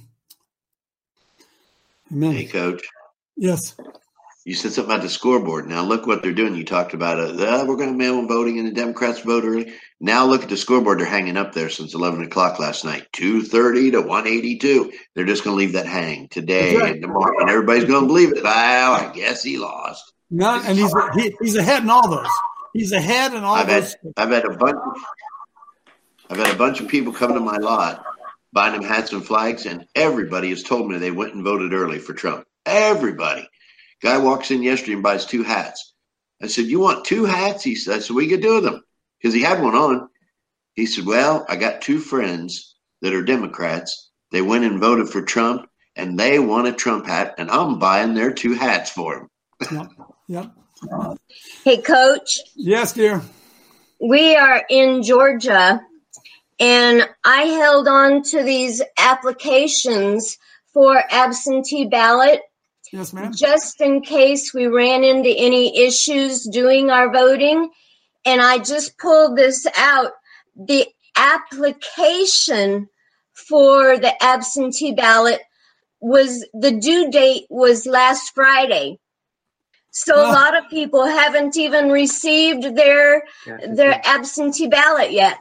Amen. Hey, Coach. Yes. You said something about the scoreboard. Now look what they're doing. You talked about we're going to mail-in voting and the Democrats vote early. Now look at the scoreboard. They're hanging up there since 11 o'clock last night. 230 to 182. They're just going to leave that hang today and tomorrow, and everybody's going to believe it. Well, I guess he lost. No, and he's ahead in all those. He's ahead in all those. I've had a bunch of people come to my lot buying them hats and flags, and everybody has told me they went and voted early for Trump. Everybody. Guy walks in yesterday and buys 2 hats. I said, "You want 2 hats?" He said, "So we could do with them," because he had one on. He said, "Well, I got 2 friends that are Democrats. They went and voted for Trump, and they want a Trump hat, and I'm buying their 2 hats for them." Yep. Hey, Coach. Yes, dear. We are in Georgia, and I held on to these applications for absentee ballot. Yes, ma'am. Just in case we ran into any issues doing our voting. And I just pulled this out. The application for the absentee ballot the due date was last Friday. So a lot of people haven't even received their absentee ballot yet.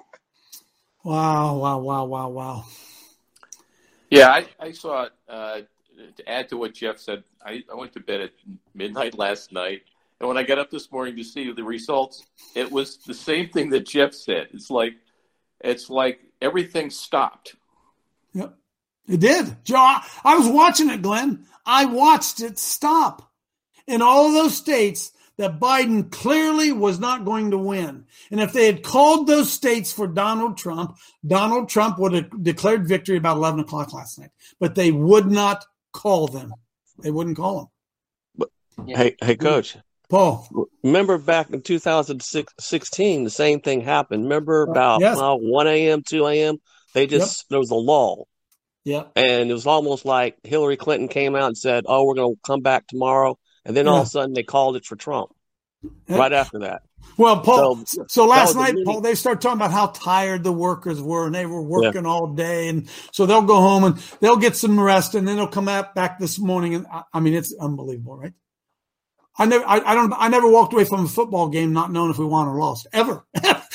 Wow. Yeah, I saw it. To add to what Jeff said, I went to bed at midnight last night, and when I got up this morning to see the results, it was the same thing that Jeff said. It's like everything stopped. Yep, it did. Joe, I was watching it, Glenn. I watched it stop in all of those states that Biden clearly was not going to win. And if they had called those states for Donald Trump would have declared victory about 11 o'clock last night. But they would not call them. They wouldn't call them. Hey, Coach. Paul. Remember back in 2016, the same thing happened. Remember about 1 a.m., 2 a.m.? There was a lull. Yeah. And it was almost like Hillary Clinton came out and said, "Oh, we're going to come back tomorrow." And then all of a sudden they called it for Trump right after that. Well, Paul, so last night, Paul, they started talking about how tired the workers were, and they were working all day. And so they'll go home and they'll get some rest, and then they'll come back this morning. And I mean, it's unbelievable, right? I never walked away from a football game not knowing if we won or lost, ever.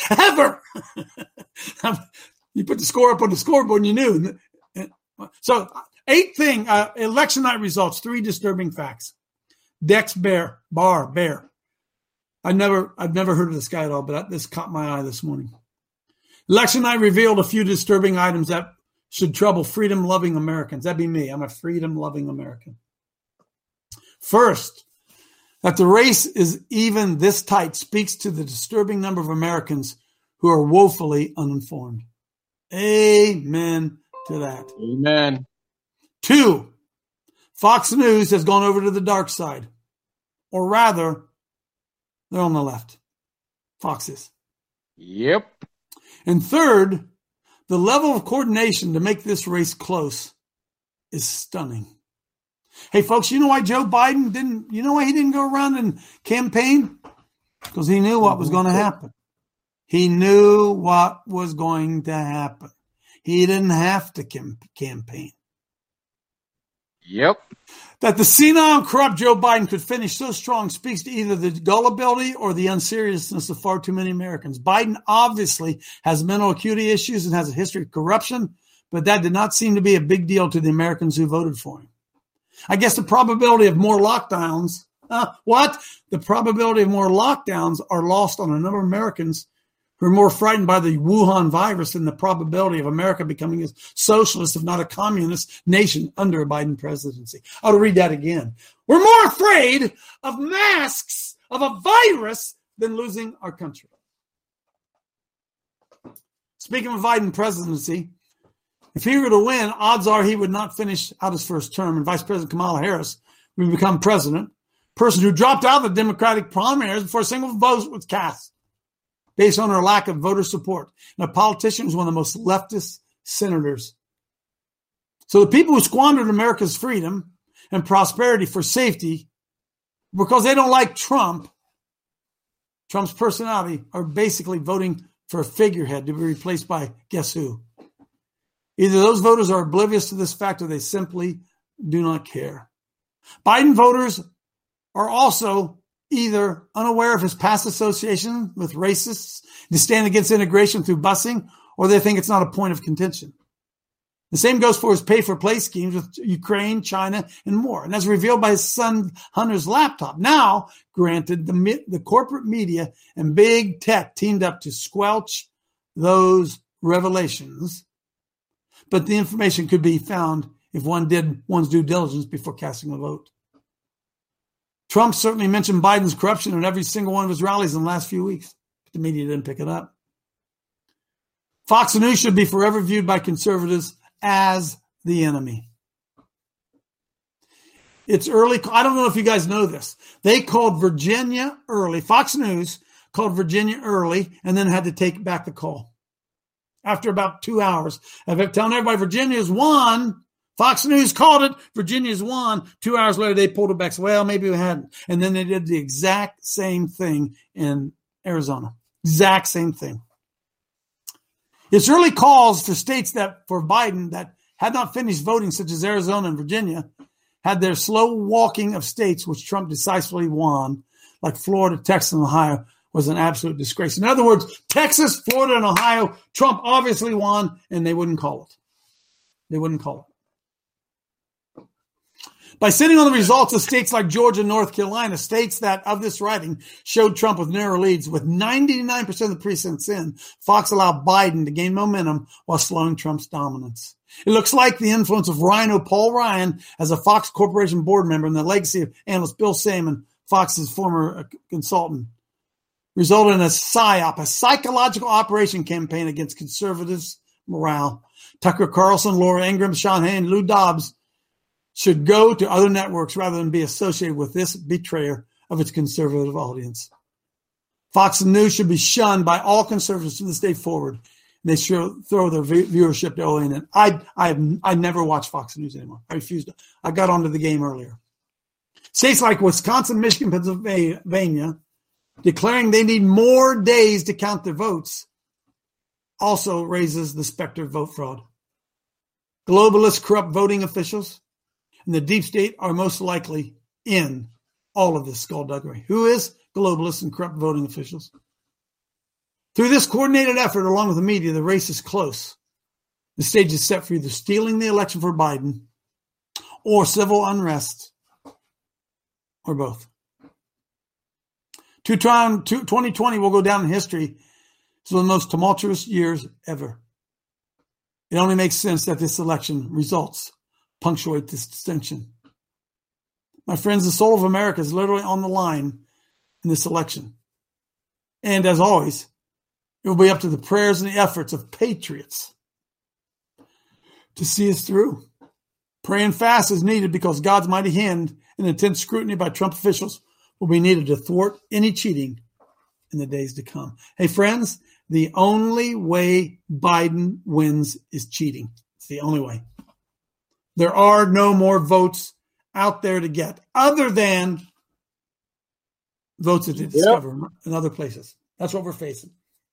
You put the score up on the scoreboard and you knew. So 8th thing, election night results, 3 disturbing facts. Dex Bear. I've never heard of this guy at all, but this caught my eye this morning. Election night revealed a few disturbing items that should trouble freedom-loving Americans. That'd be me. I'm a freedom-loving American. First, that the race is even this tight speaks to the disturbing number of Americans who are woefully uninformed. Amen to that. Amen. 2, Fox News has gone over to the dark side. Or rather, they're on the left. Fox is. Yep. And 3rd, the level of coordination to make this race close is stunning. Hey, folks, you know why Joe Biden didn't go around and campaign? Because he knew what was going to happen. He knew what was going to happen. He didn't have to campaign. Yep. That the senile and corrupt Joe Biden could finish so strong speaks to either the gullibility or the unseriousness of far too many Americans. Biden obviously has mental acuity issues and has a history of corruption, but that did not seem to be a big deal to the Americans who voted for him. I guess the probability of more lockdowns What? The probability of more lockdowns are lost on a number of Americans who are more frightened by the Wuhan virus than the probability of America becoming a socialist, if not a communist nation under a Biden presidency. I'll read that again. We're more afraid of masks, of a virus, than losing our country. Speaking of Biden presidency, if he were to win, odds are he would not finish out his first term, and Vice President Kamala Harris would become president, person who dropped out of the Democratic primaries before a single vote was cast, based on her lack of voter support, and a politician who's one of the most leftist senators. So the people who squandered America's freedom and prosperity for safety, because they don't like Trump's personality, are basically voting for a figurehead to be replaced by guess who? Either those voters are oblivious to this fact or they simply do not care. Biden voters are also either unaware of his past association with racists to stand against integration through busing, or they think it's not a point of contention. The same goes for his pay-for-play schemes with Ukraine, China, and more. And as revealed by his son Hunter's laptop. Now, granted, the corporate media and big tech teamed up to squelch those revelations, but the information could be found if one did one's due diligence before casting a vote. Trump certainly mentioned Biden's corruption in every single one of his rallies in the last few weeks. The media didn't pick it up. Fox News should be forever viewed by conservatives as the enemy. It's early. I don't know if you guys know this. They called Virginia early. Fox News called Virginia early and then had to take back the call. After about 2 hours of telling everybody Virginia's won, Fox News called it, Virginia's won. 2 hours later, they pulled it back. So, well, maybe we hadn't. And then they did the exact same thing in Arizona. Exact same thing. It's early calls for states that, for Biden, that had not finished voting, such as Arizona and Virginia, had their slow walking of states, which Trump decisively won, like Florida, Texas, and Ohio, was an absolute disgrace. In other words, Texas, Florida, and Ohio, Trump obviously won, and they wouldn't call it. They wouldn't call it. By sitting on the results of states like Georgia and North Carolina, states that of this writing showed Trump with narrow leads, with 99% of the precincts in, Fox allowed Biden to gain momentum while slowing Trump's dominance. It looks like the influence of Rhino Paul Ryan as a Fox Corporation board member and the legacy of analyst Bill Sammon, Fox's former consultant, resulted in a PSYOP, a psychological operation campaign against conservatives' morale. Tucker Carlson, Laura Ingraham, Sean Hay, and Lou Dobbs should go to other networks rather than be associated with this betrayer of its conservative audience. Fox News should be shunned by all conservatives from this day forward. They should throw their viewership to OANN. I never watch Fox News anymore. I refused. I got onto the game earlier. States like Wisconsin, Michigan, Pennsylvania, declaring they need more days to count their votes, also raises the specter of vote fraud. Globalists, corrupt voting officials, and the deep state are most likely in all of this skullduggery. Who is? Globalists and corrupt voting officials. Through this coordinated effort, along with the media, the race is close. The stage is set for either stealing the election for Biden or civil unrest, or both. 2020 will go down in history as one of the most tumultuous years ever. It only makes sense that this election results punctuate this distinction. My friends, the soul of America is literally on the line in this election. And as always, it will be up to the prayers and the efforts of patriots to see us through. Praying fast is needed because God's mighty hand and intense scrutiny by Trump officials will be needed to thwart any cheating in the days to come. Hey, friends, the only way Biden wins is cheating. It's the only way. There are no more votes out there to get other than votes that they discover in other places. That's what we're facing.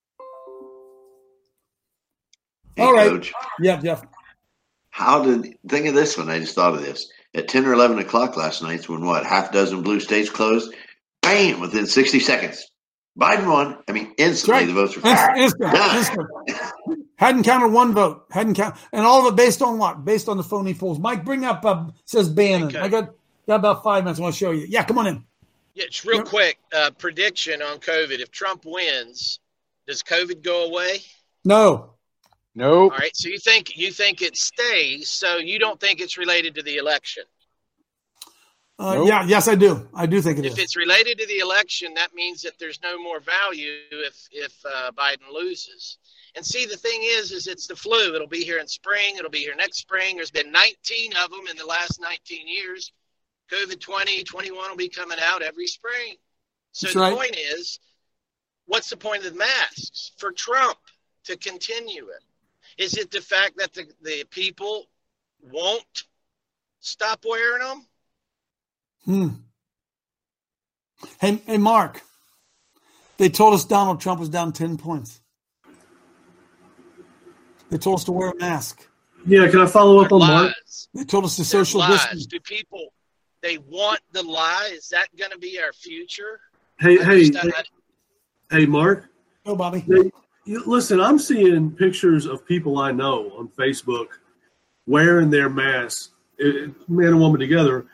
Hey, all right. Coach, yeah, Jeff. Think of this one. I just thought of this. At 10 or 11 o'clock last night, when half a dozen blue states closed, bam, within 60 seconds, Biden won. I mean, instantly right. The votes were instant. Hadn't counted one vote. And all of it based on what? Based on the phony polls. Mike, bring up, says Bannon. Okay. I got about 5 minutes. I want to show you. Yeah, come on in. Yeah, just real quick, prediction on COVID. If Trump wins, does COVID go away? No. Nope. All right. So you think it stays, so you don't think it's related to the election? Nope. Yeah, yes, I do. I do think it is. If it's related to the election, that means that there's no more value if Biden loses. And see, the thing is it's the flu. It'll be here in spring. It'll be here next spring. There's been 19 of them in the last 19 years. COVID 2021 will be coming out every spring. So That's the right. point is, what's the point of the masks? For Trump to continue it. Is it the fact that the people won't stop wearing them? Hey, Mark, they told us Donald Trump was down 10 points. They told us to wear a mask. Yeah, can I follow up on Mark? They told us to social distance. Do people, they want the lie? Is that going to be our future? Hey, Mark. Oh, Bobby. Listen, I'm seeing pictures of people I know on Facebook wearing their masks, man and woman together,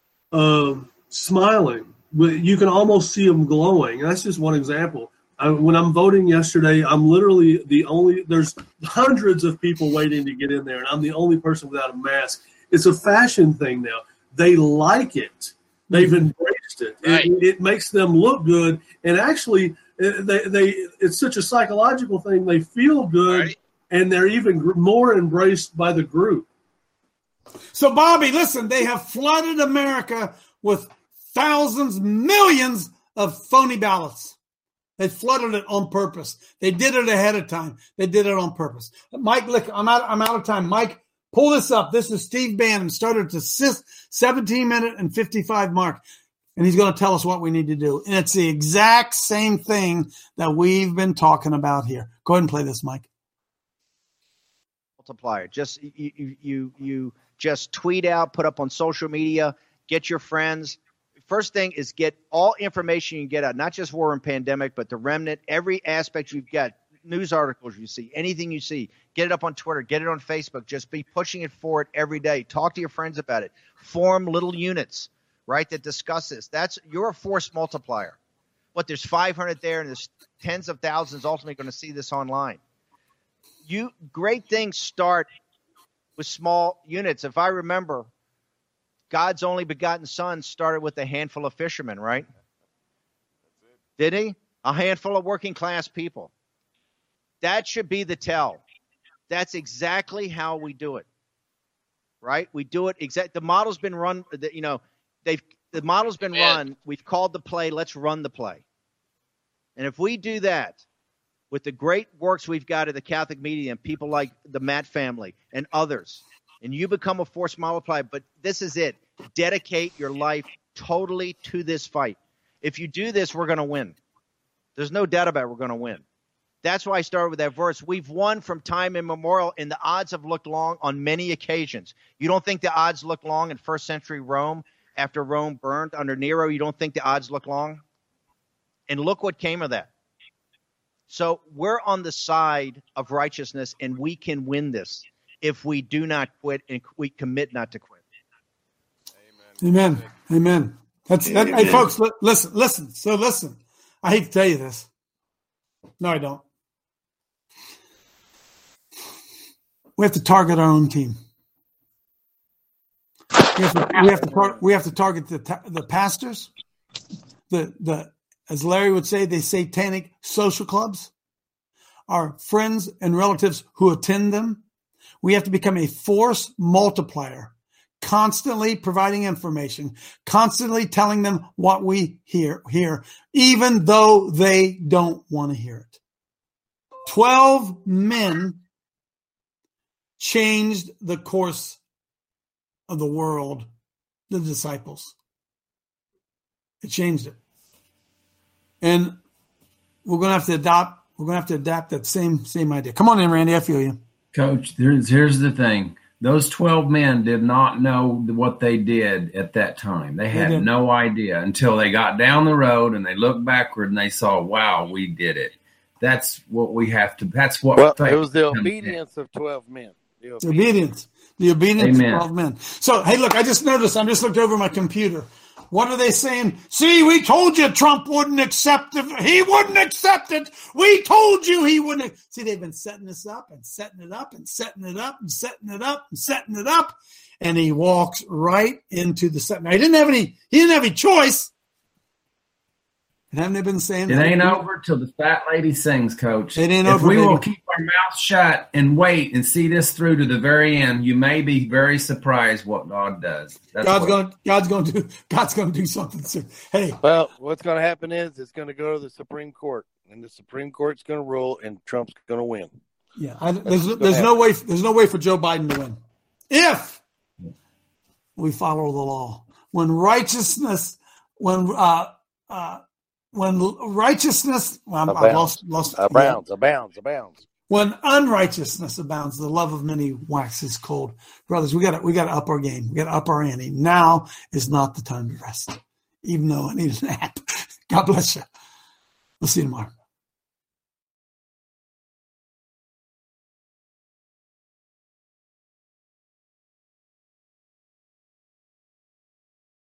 smiling. You can almost see them glowing. That's just one example. When I'm voting yesterday, I'm literally there's hundreds of people waiting to get in there, and I'm the only person without a mask. It's a fashion thing now. They like it. They've embraced it. Right. It makes them look good, and actually, it's such a psychological thing. They feel good, and they're even more embraced by the group. So, Bobby, listen, they have flooded America with thousands, millions of phony ballots. They flooded it on purpose. They did it ahead of time. They did it on purpose. Mike, look, I'm out of time. Mike, pull this up. This is Steve Bannon, started at the 17-minute and 55 mark. And he's going to tell us what we need to do. And it's the exact same thing that we've been talking about here. Go ahead and play this, Mike. Multiplier. Just you just tweet out, put up on social media, get your friends. First thing is get all information you can get out, not just war and pandemic, but the remnant, every aspect you've got, news articles you see, anything you see, get it up on Twitter, get it on Facebook. Just be pushing it forward every day. Talk to your friends about it. Form little units, right, that discuss this. You're a force multiplier. There's 500 there, and there's tens of thousands ultimately going to see this online. Great things start with small units. If I remember, God's only begotten son started with a handful of fishermen, right? Did he? A handful of working class people. That should be the tell. That's exactly how we do it, right? We do it the model's been run. The model's been run. We've called the play. Let's run the play. And if we do that with the great works we've got at the Catholic Media and people like the Matt family and others, and you become a force multiplier, but this is it. Dedicate your life totally to this fight. If you do this, we're going to win. There's no doubt about it, we're going to win. That's why I started with that verse. We've won from time immemorial, and the odds have looked long on many occasions. You don't think the odds look long in first century Rome after Rome burned under Nero? You don't think the odds look long? And look what came of that. So we're on the side of righteousness, and we can win this if we do not quit and we commit not to quit. Amen. Amen. Hey, folks, listen. So listen. I hate to tell you this. No, I don't. We have to target our own team. We have to target the pastors, the as Larry would say, the satanic social clubs, our friends and relatives who attend them. We have to become a force multiplier, constantly providing information, constantly telling them what we hear, even though they don't want to hear it. 12 men changed the course of the world, the disciples. It changed it. And we're going to have to adapt that same idea. Come on in, Randy. I feel you. Coach, here's the thing. Those 12 men did not know what they did at that time. They had no idea until they got down the road and they looked backward and they saw, wow, we did it. That's what we have to. That's what. Well, it was the obedience of 12 men. The obedience Amen. of 12 men. So, hey, look, I just noticed. I'm just looked over my computer. what are they saying? See, we told you Trump wouldn't accept it. He wouldn't accept it. We told you he wouldn't. See, they've been setting this up and setting it up and setting it up and setting it up and setting it up. And he walks right into the set. Now, he didn't have any choice. And haven't they been saying it ain't over till the fat lady sings, Coach? It ain't if over. We will keep our mouth shut and wait and see this through to the very end, you may be very surprised what God does. God's going to do something soon. Hey, well, what's going to happen is it's going to go to the Supreme Court, and the Supreme Court's going to rule, and Trump's going to win. Yeah, there's no way for Joe Biden to win if we follow the law. When righteousness, abounds. When unrighteousness abounds, the love of many waxes cold. Brothers, we got to up our game. We got to up our ante. Now is not the time to rest, even though I need a nap. God bless you. We'll see you tomorrow.